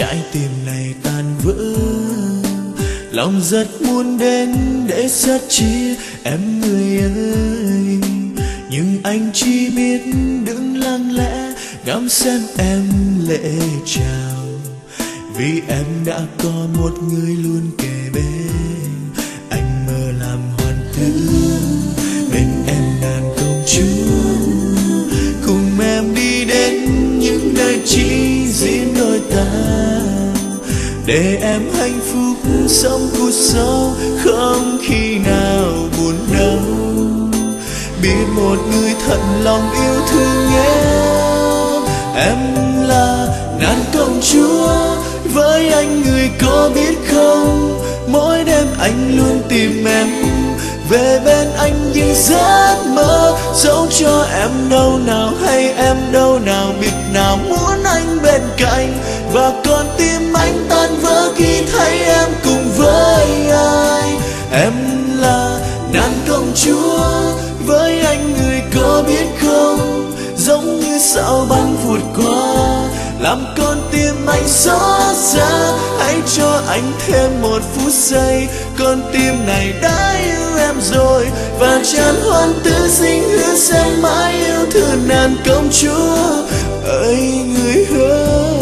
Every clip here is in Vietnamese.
trái tim này tan vỡ. Lòng rất muốn đến để sớt chia em người ơi, nhưng anh chỉ biết đứng lặng lẽ ngắm xem em lệ trào. Vì em đã có một người luôn kề bên, anh mơ làm hoàn thứ bên em đàn công chúa, cùng em đi đến những nơi chỉ riêng đôi ta, để em hạnh phúc sống cuộc sống không khi nào buồn đau. Biết một người thật lòng yêu thương em là nàng công chúa. Với anh người có biết không, mỗi đêm anh luôn tìm em, về bên anh những giấc mơ, dẫu cho em đâu nào hay em đâu nào biết nào muốn anh bên cạnh. Và con tim anh tan vỡ khi thấy em cùng với ai. Em là nàng công chúa, với anh người có biết không, giống như sao băng vụt qua, làm con tim anh xót xa. Hãy cho anh thêm một phút giây, con tim này đã yêu em rồi, và tràn hoan tử sinh hứa sẽ mãi yêu thương nàng công chúa ơi người ơi.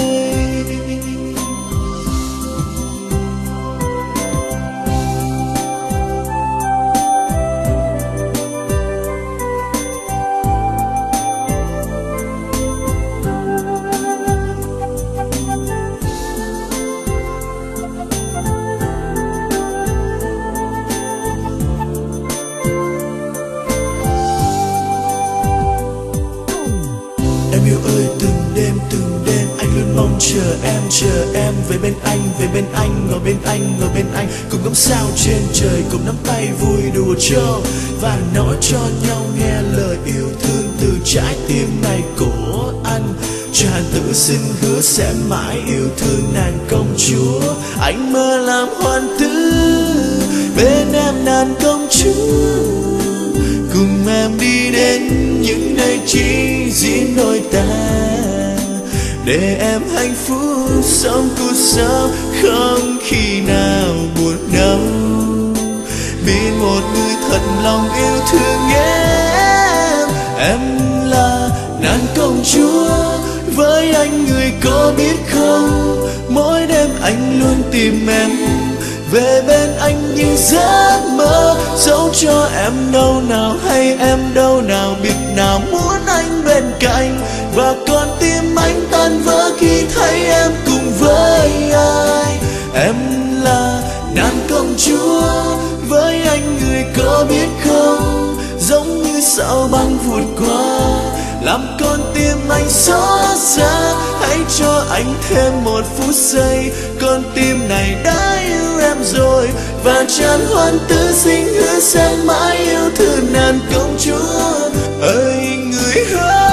Em yêu ơi, từng đêm anh luôn mong chờ em về bên anh, ngồi bên anh, cùng ngắm sao trên trời, cùng nắm tay vui đùa trâu và nói cho nhau nghe lời yêu thương từ trái tim này của anh. Tràn tự xin hứa sẽ mãi yêu thương nàng công chúa, anh mơ làm hoàn tử bên em nàng công chúa, cùng em đi đến những nơi chỉ riêng đôi ta, để em hạnh phúc sống cuộc sống không khi nào buồn đau. Biết một người thật lòng yêu thương em là nàng công chúa. Với anh người có biết không, mỗi đêm anh luôn tìm em, về bên anh như giấc mơ, dẫu cho em đâu nào hay em đâu nào biết nào muốn anh bên cạnh. Và con tim anh tan vỡ khi thấy em cùng với ai. Em là nàng công chúa, với anh người có biết không, giống như sao băng vụt qua, làm con tim anh xót xa. Hãy cho anh thêm một phút giây, con tim này đã yêu em rồi, và tràn hoan tử sinh hứa sẽ mãi yêu thương nàng công chúa ơi người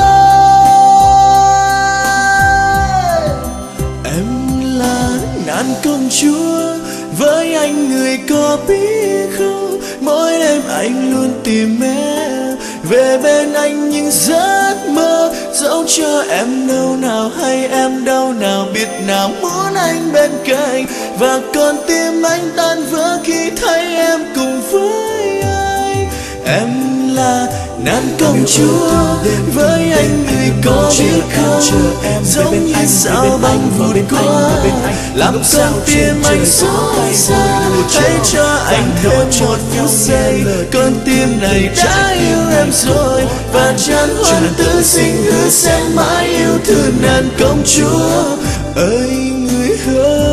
ơi. Em là nàng công chúa, với anh người có biết không, mỗi đêm anh luôn tìm em, về bên anh những giấc mơ, dẫu cho em đâu nào hay em đâu nào biết nào muốn anh bên cạnh. Và con tim anh tan vỡ khi thấy em cùng với ai. Em là nàng công chúa, với anh người có biết không, giống như sao băng vụt qua, làm con tim anh xót xa. Hãy cho anh thêm một phút giây, con tim này đã yêu em rồi, và tràn hoan tử sinh hứa sẽ mãi yêu thương nàng công chúa ơi người ơi.